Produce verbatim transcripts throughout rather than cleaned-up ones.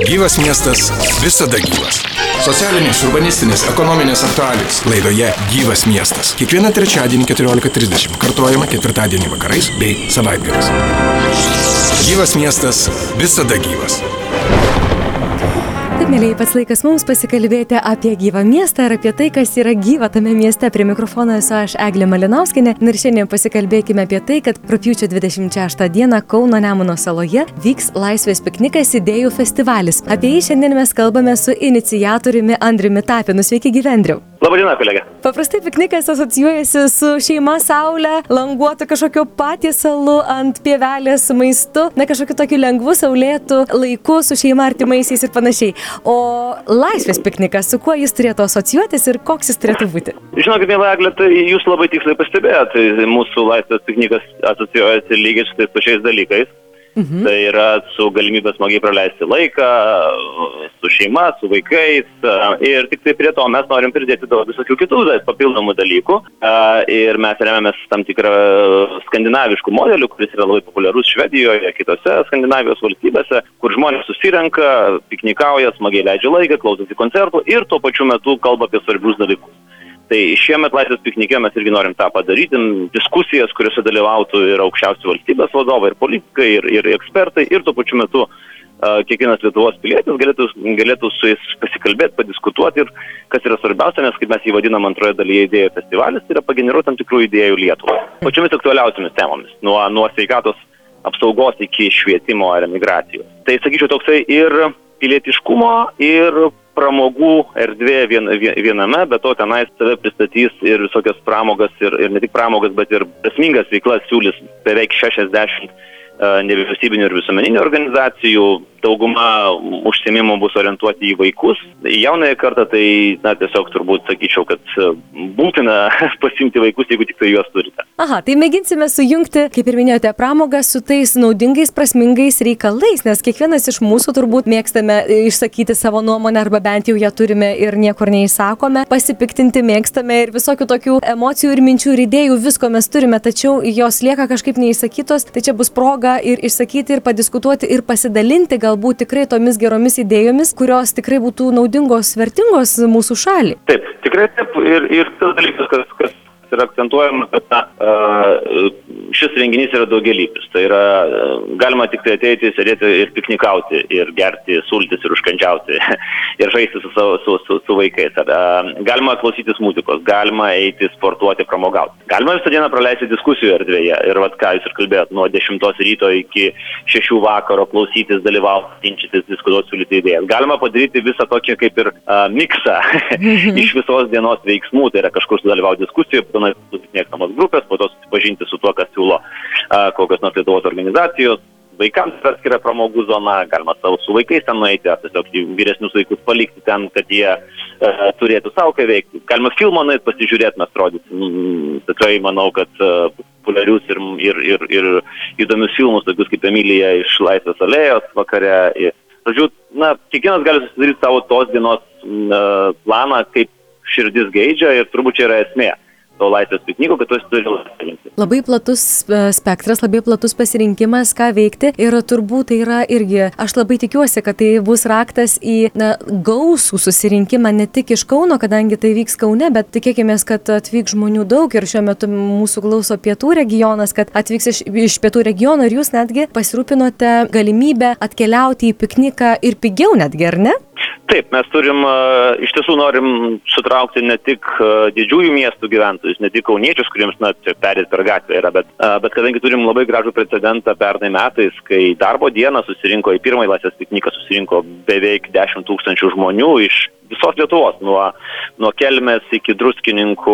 Gyvas miestas visada gyvas. Socialinės, urbanistinės, ekonominės aktualijos laidoje Gyvas miestas. Kiekvieną trečiadienį keturiolika trisdešimt, kartuojama ketvirtadienį vakarais bei savaitgaliais. Gyvas miestas visada gyvas. Taip, mėlyje, pats laikas mums pasikalbėti apie gyvą miestą ir apie tai, kas yra gyva tame mieste. Prie mikrofono esu aš, Eglė Malinauskienė. Ir šiandien pasikalbėkime apie tai, kad rugpjūčio dvidešimt šeštą dieną Kauno Nemuno saloje vyks Laisvės piknikas idėjų festivalis. Apie jį šiandien mes kalbame su iniciatoriumi Andriumi Tapinu. Sveiki, gyvi, Andriau. Labadiena, kolegė. Paprastai piknikas asocijuojasi su šeima, saulė, languotu kažkokio patiesalu ant pievelės maistu, na kažkokiu tokiu lengvu, saulėtu laiku su šeima, artimaisiais ir panašiai. O Laisvės piknikas, su kuo jis turėtų asocijuotis ir koks jis turėtų būti? Žinokit, mėla Eglė, tai jūs labai tiksliai pastebėjote, tai mūsų Laisvės piknikas asocijuojasi lygiai su tais pačiais dalykais. Mhm. Tai yra su galimybė smagiai praleisti laiką, su šeima, su vaikais ir tik tai prie to mes norim pridėti daug visokių kitų papildomų dalykų ir mes remiamės tam tikrą skandinaviškų modelių, kuris yra labai populiarus Švedijoje, kitose Skandinavijos valstybėse, kur žmonės susirenka, piknikauja, smagiai leidžia laiką, klausosi koncertų ir tuo pačiu metu kalba apie svarbius dalykus. Tai šiemet Laisvės piknike mes irgi norim tą padaryti, diskusijas, kuriuose dalyvautų ir aukščiausi valstybės vadovai, ir politikai, ir, ir ekspertai, ir tuo pačiu metu uh, kiekvienas Lietuvos pilietis galėtų, galėtų su jais pasikalbėti, padiskutuoti ir kas yra svarbiausia, nes kaip mes jį vadinam antroje dalyje idėjų festivalis, tai yra pageneruoti tam tikrų idėjų Lietuvą. Pačiomis aktualiausiamis temomis, nuo, nuo sveikatos apsaugos iki švietimo ar emigracijos. Tai sakyčiau toksai ir pilietiškumo, ir pramogų erdvė vien, viename, bet to tenais save pristatys ir visokias pramogas, ir, ir ne tik pramogas, bet ir prasmingas veiklas siūlys beveik šešiasdešimt uh, nevyriausybinių ir visuomeninių organizacijų. Dauguma užsiėmimų bus orientuoti į vaikus. Į jaunąją kartą tai na, tiesiog turbūt sakyčiau, kad būtina pasiimti vaikus, jeigu tik tai juos turite. Aha, tai mėginsime sujungti, kaip ir minėjote, pramogą su tais naudingais, prasmingais reikalais, nes kiekvienas iš mūsų turbūt mėgstame išsakyti savo nuomonę arba bent jau ją turime ir niekur neįsakome, pasipiktinti mėgstame ir visokių tokių emocijų ir minčių ir idėjų, visko mes turime, tačiau jos lieka kažkaip neįsakytos, tai čia bus proga ir išsakyti, ir padiskutuoti, ir pasidalinti galbūt tikrai tomis geromis idėjomis, kurios tikrai būtų naudingos, vertingos mūsų šaliai. Taip, tikrai taip. Ir, ir tas dalykas, kas, kas yra akcentuojama, kad na, šis renginys yra daugialypis. Tai yra, galima tik tai ateiti, sėdėti ir piknikauti, ir gerti sultis, ir užkandžiauti, ir žaisti su, su, su, su vaikais. Galima klausytis muzikos, galima eiti sportuoti, pramogauti. Galima visą dieną praleisti diskusijų erdvėje. Ir vat ką jūs ir kalbėjot, nuo dešimtos ryto iki šešių vakaro klausytis, dalyvauti, ginčytis, diskutuoti, siūlyti idėjas. Galima padaryti visą tokį kaip ir uh, miksą iš visos dienos veiksmų. Tai yra kažkur sudalyvauti diskusijoje, mėgstamos grupės, po to susipažinti su tuo, kas siūlo a, kokios nors Lietuvos organizacijos. Vaikams yra atskira pramogų zona, galima savo su vaikais ten nueiti, ar tiesiog vyresnius vaikus palikti ten, kad jie a, turėtų savo ką veikti. Galima filmą nueiti pasižiūrėti, mes rodyti. Mm, tikrai manau, kad a, populiarius ir, ir, ir, ir įdomius filmus, tokius kaip Emilija iš Laisvės alėjos vakare. Ir, žodžiu, na, kiekvienas gali susidaryti savo tos dienos a, planą, kaip širdis geidžia ir turbūt čia yra esmė to Laisvės pikniko, kad tu esi turi pasirinkti. Labai platus spektras, labai platus pasirinkimas, ką veikti ir turbūt tai yra irgi, aš labai tikiuosi, kad tai bus raktas į na, gausų susirinkimą ne tik iš Kauno, kadangi tai vyks Kaune, bet tikėkimės, kad atvyks žmonių daug ir šiuo metu mūsų klauso pietų regionas, kad atvyks iš, iš pietų regiono ir jūs netgi pasirūpinote galimybę atkeliauti į pikniką ir pigiau netgi, ar ne? Taip, mes turim, iš tiesų norim sutraukti ne tik didžiųjų miestų gyventojus, ne tik kauniečius, kuriems, na, čia perėti per gatvę yra, bet, bet kadangi turim labai gražų precedentą pernai metais, kai darbo dieną susirinko, į pirmąjį Laisvės pikniką susirinko beveik dešimt tūkstančių žmonių iš visos Lietuvos, nuo, nuo Kelmės iki Druskininkų,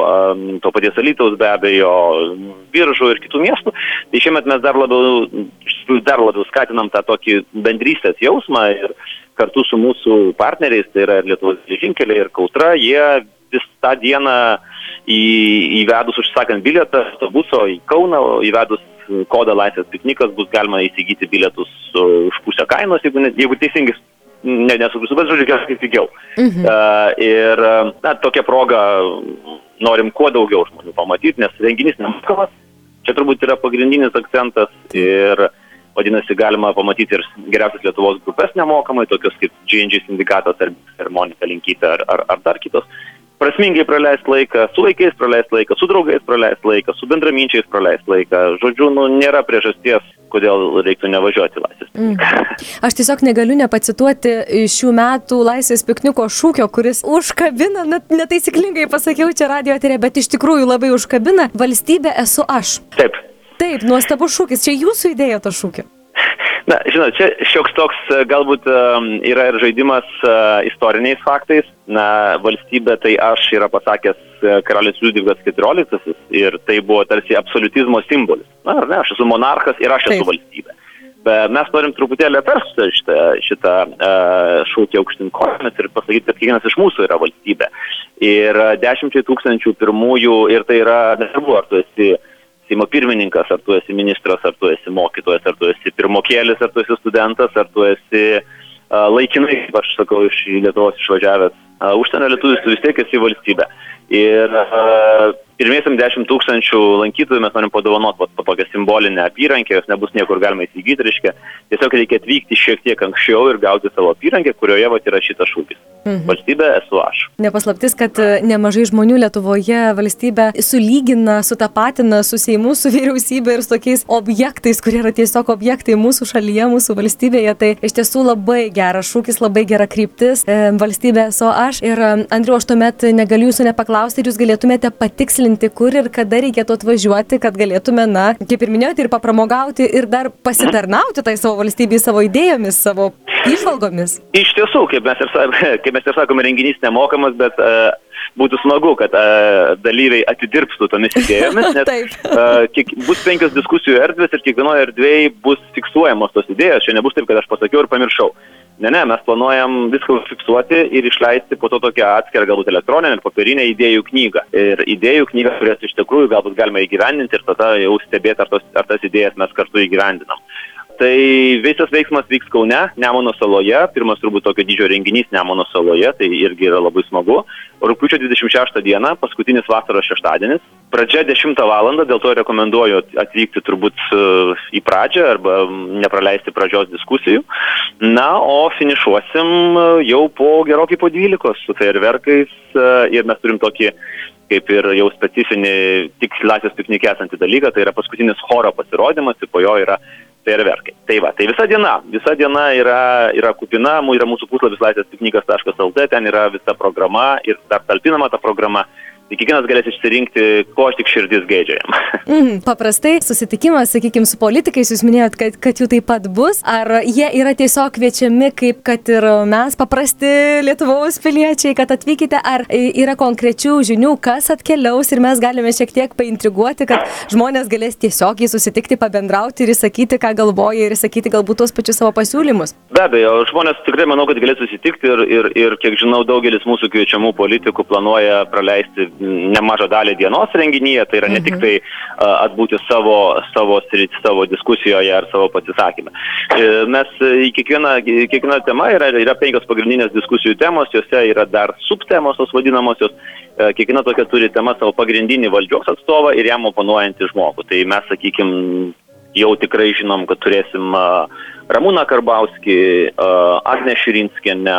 to paties Alytaus be abejo, Biržų ir kitų miestų, tai šiemet mes dar labiau, dar labiau skatinam tą tokį bendrystės jausmą ir kartu su mūsų partneriais, tai yra Lietuvos geležinkeliai ir Kautra, jie vis tą dieną į, įvedus užsakant bilietą autobuso į Kauną, įvedus kodą Laisvės piknikas, bus galima įsigyti bilietus už pusę kainos, jeigu, ne, jeigu teisingai ne, nesuprasiu, bet žodžiu, kažkaip pigiau. Mhm. Uh, ir na, tokia proga norim kuo daugiau žmonių pamatyti, nes renginys nemokamas. Čia turbūt yra pagrindinis akcentas ir vadinasi, galima pamatyti ir geriausias Lietuvos grupės nemokamai, tokios kaip G N G sindikatas ar, ar Monika Linkytė ar, ar, ar dar kitos. Prasmingai praleist laiką, su vaikais praleist laiką, su draugais praleist laiką, su bendraminčiais praleist laiką. Žodžiu, nu, nėra priežasties, kodėl reiktų nevažiuoti Laisvės pikniką. Mm. Aš tiesiog negaliu nepacituoti šių metų Laisvės pikniko šūkio, kuris užkabina, net netaisyklingai pasakiau čia radio eteryje, bet iš tikrųjų labai užkabina: valstybė esu aš. Taip. Taip, nuostabus šūkis. Čia jūsų idėja to šūkio? Na, žinot, čia šioks toks galbūt yra ir žaidimas istoriniais faktais. Na, valstybė tai aš yra pasakęs karalius Liudvikas keturioliktasis ir tai buvo tarsi absoliutizmo simbolis. Na, ar ne, aš esu monarchas ir aš esu Taip. valstybė. Bet mes norim truputėlį apversti šitą, šitą uh, šūkį aukštyn kojomis ir pasakyti, kad kiekvienas iš mūsų yra valstybė. Ir dešimčiai tūkstančių pirmųjų, ir tai yra, nesvarbu, ar tu esi Seimo pirmininkas, ar tu esi ministras, ar tu esi mokytojas, ar tu esi pirmokėlis, ar tu esi studentas, ar tu esi uh, laikinai, kaip aš sakau, iš Lietuvos išvažiavęs uh, užsienio lietuvis, tu vis tiek esi valstybė. Ir uh, pirmiesiam dešimt tūkstančių lankytojų mes norim padovanoti po tokią simbolinę apyrankę, jos nebus niekur galima įsigyti, reiškia, tiesiog reikia atvykti šiek tiek anksčiau ir gauti savo apyrankę, kurioje vat yra šitas šūkis. Mhm. Valstybė esu aš. Nepaslaptis, kad nemažai žmonių Lietuvoje valstybę sulygina, sutapatina su Seimu, su vyriausybė ir su tokiais objektais, kurie yra tiesiog objektai mūsų šalyje, mūsų valstybėje. Tai iš tiesų labai geras šūkis, labai gera kryptis. Valstybė esu aš. Ir Andriau, aš tuomet negaliu jūsų nepaklausti, ir jūs galėtumėte patikslinti, kur ir kada reikėtų atvažiuoti, kad galėtume, na, kaip ir minėjote, ir papramogauti, ir dar pasitarnauti tai savo valstybei, savo idėjomis, savo įžvalgomis. Iš tiesų, kaip mes ir sakome, kaip mes ir sakome, renginys nemokamas, bet uh, būtų smagu, kad uh, dalyviai atidirbstų tomis idėjomis, nes uh, kiek, bus penkios diskusijų erdvės ir kiekvienoje erdvėje bus fiksuojamos tos idėjos. Čia nebus taip, kad aš pasakiau ir pamiršau. Ne, ne, mes planuojam viską fiksuoti ir išleisti po to tokią atskirą, galbūt elektroninę ir papirinę idėjų knygą. Ir idėjų knygą, kurias iš tikrųjų galbūt galima įgyvendinti ir tada jau stebėti, ar, tos, ar tas idėjas mes kartu įgyvendinam. Tai visas veiksmas vyks Kaune, Nemuno saloje, pirmas turbūt tokio dydžio renginys Nemuno saloje, tai irgi yra labai smagu. Rugpjūčio dvidešimt šeštą dieną, paskutinis vasaros šeštadienis, pradžia dešimtą valandą, dėl to rekomenduoju atvykti turbūt į pradžią arba nepraleisti pradžios diskusijų. Na, o finišuosim jau po gerokai po dvylikos su fejerverkais ir mes turim tokį kaip ir jau specifinį tik Laisvės piknike esantį dalyką, tai yra paskutinis choro pasirodymas ir po jo yra fejerverkai. Tai va, tai visa diena, visa diena yra, yra kupina, yra mūsų puslapis laisvės piknikas taškas el tė, ten yra visa programa ir dar talpinama ta programa. Tai kiekvienas galės išsirinkti, ko aš tik širdis geidžia jam. Mm, paprastai susitikimas, sakykime, su politikais, jūs minėjot, kad, kad jų taip pat bus. Ar jie yra tiesiog kviečiami, kaip kad ir mes, paprasti Lietuvos piliečiai, kad atvykite, ar yra konkrečių žinių, kas atkeliaus ir mes galime šiek tiek paintriguoti, kad žmonės galės tiesiog jį susitikti, pabendrauti ir įsakyti, ką galvoja ir įsakyti galbūt tuos pačius savo pasiūlymus? Be abejo, žmonės tikrai manau, kad galės susitikti ir, ir, ir kiek žinau, daugelis mūsų kviečiamų politikų planuoja praleisti nemažą dalį dienos renginyje, tai yra ne tik tai uh, atbūti savo, savo, savo diskusijoje ar savo pasisakymę. Uh, mes į kiekvieną, kiekvieną temą yra, yra penkios pagrindinės diskusijų temos, jose yra dar subtemos, tos vadinamosios. Uh, kiekviena tokia turi tema savo pagrindinį valdžios atstovą ir jam oponuojantį žmogų. Tai mes, sakykime, jau tikrai žinom, kad turėsim uh, Ramūną Karbauskį, uh, Agnę Širinskienę,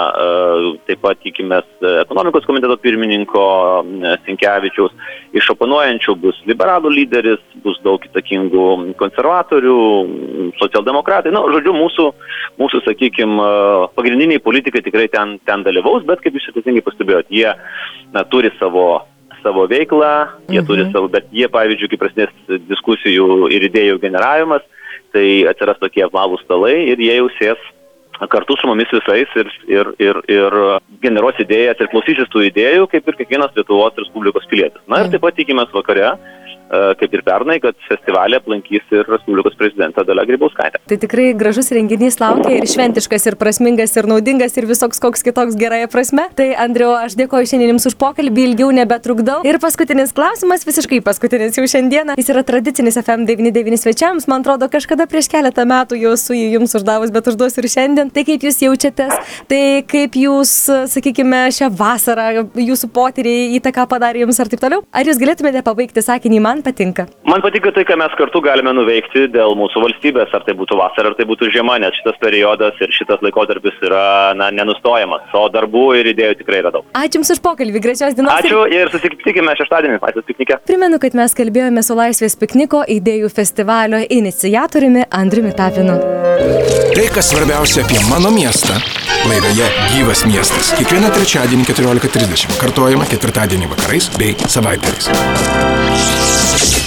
uh, taip pat tikimės ekonomikos komiteto pirmininko uh, Sinkevičiaus. Iš oponuojančių bus liberalų lyderis, bus daug įtakingų konservatorių, socialdemokratai. Na, žodžiu, mūsų, mūsų sakykime, uh, pagrindiniai politikai tikrai ten, ten dalyvaus, bet kaip jūs teisingai pastebėjot, jie na, turi savo savo veiklą, jie mhm. turi savo, bet jie, pavyzdžiui, kai prasidės diskusijų ir idėjų generavimas, tai atsiras tokie apvalūs stalai ir jie jau sės kartu su mumis visais ir, ir, ir, ir generuos idėjas ir klausysis tų idėjų, kaip ir kiekvienas Lietuvos Respublikos pilietis. Na ir taip pat tikimės vakare, kaip ir pernai, kad festivalį aplankys ir Respublikos prezidentą Dalią Grybauskaitę. Tai tikrai gražus renginys laukia ir šventiškas, ir prasmingas, ir naudingas, ir visoks koks kitoks gerąją prasme. Tai, Andriau, aš dėkoju šiandien jums už pokalbį, ilgiau nebetrukdau. Ir paskutinis klausimas, visiškai paskutinis jau šiandieną. Jis yra tradicinis F M devyni devyni svečiams. Man atrodo, kažkada prieš keletą metų jau esu jį jums uždavus, bet užduosiu ir šiandien. Tai kaip jūs jaučiatės, tai kaip jūs, sakykime, šią vasarą, jūsų potyriai įtaką padarė jums ar taip toliau? Ar jūs galėtumėte pabaigti sakinį man? man patinka. Man patinka tai, ką mes kartu galime nuveikti dėl mūsų valstybės, ar tai būtų vasara, ar tai būtų žiema, nes šitas periodas ir šitas laikotarpis yra na, nenustojamas, o darbų ir idėjų tikrai yra daug. Ačiū Jums už pokalbį, gražios dienos. Ačiū ir susitikime šeštadienį Laisvės piknike. Primenu, kad mes kalbėjome su Laisvės pikniko idėjų festivalio iniciatoriumi Andriumi Tapinu. Tai, kas svarbiausia apie mano miestą, laidoje Gyvas miestas. Kiekvieną trečiadienį keturiolika trisdešimt, kartojama ketvirtadienį vakarais bei savaitgaliais.